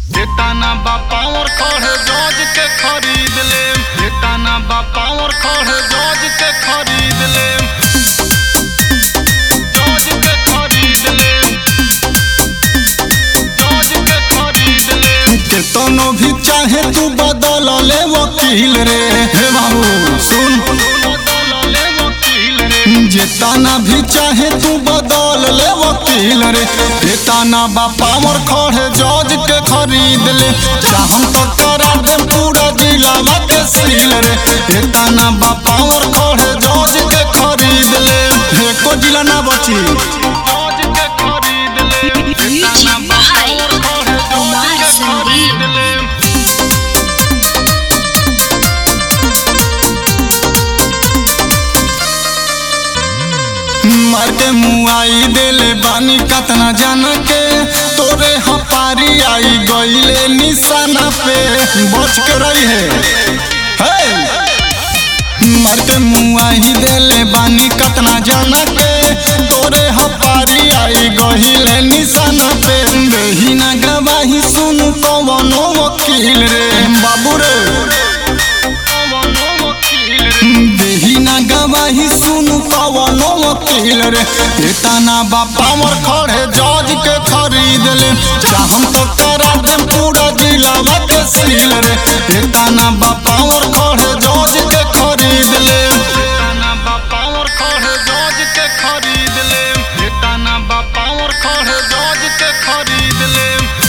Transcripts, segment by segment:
बेताना बापा और खड़े जॉज के खरीद ले। बेताना बापा और खड़े जॉज के खरीद ले। जॉज के खरीद ले। जॉज के खरीद ले। केतनो भी चाहे तू बदल ले वकील रे। हे बाबू सुन, बदल ले वकील रे। जेताना भी चाहे तू बदल ले वकील रे। बेताना बापा और खड़े जॉज के खरीद ले। चाहम तो करा दे पूरा जिलावा के सील रे। बेताना बापा और खड़े जॉज के खरीद ले। एको जिला ना बची। जॉज के खरीद ले। बेताना बापा और खड़े जॉज के खरीद ले। मार के मुआई देले बानी कतना जान के। तोरे हपारी आई गईले निशाना पे। बच के रही है। मार के मुआई देले बानी कतना जान के। तोरे हपारी आई गईले निशाना पे। देही ना गवाही सुन कवनो वकील रे। बाबू रे देही ना गवाही सुन कवनो वकील रे। बेताना बापा और खड़े जॉज के खरीद ले। चाहम तो करा दे पूरा जिलावा के सील रे। बेताना बापा और खड़े जॉज के खरीद ले। बेताना बापा और खड़े जॉज के खरीद ले। बेताना बापा और खड़े जॉज के खरीद ले।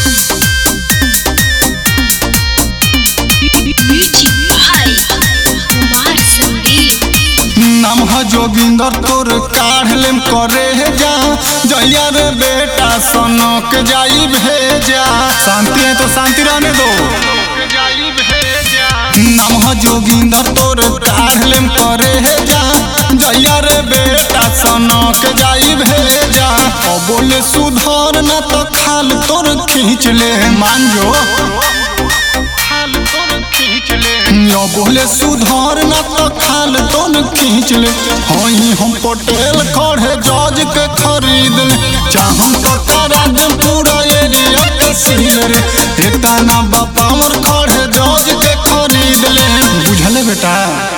नाम है जोगिंदर तोर काढ़ लेम करे जा। जैया रे बेटा सनक जाई भेजा। शांति है तो शांति रहने दो। नाम है जोगिंदर तोर काढ़ लेम करे जा। जैया रे बेटा सनक जाई भेजा। अब बोले सुधर ना तो खाल तोर खींच ले। मान जो बोले सुधार ना तो खाल तो न खींच ले। हई हम पटेल खड़े जॉज के खरीद ले। चाहम तो करा दे पूरा एरिया के सील रे। बेताना बापा और खड़े जॉज के खरीद ले। बुझले बेटा।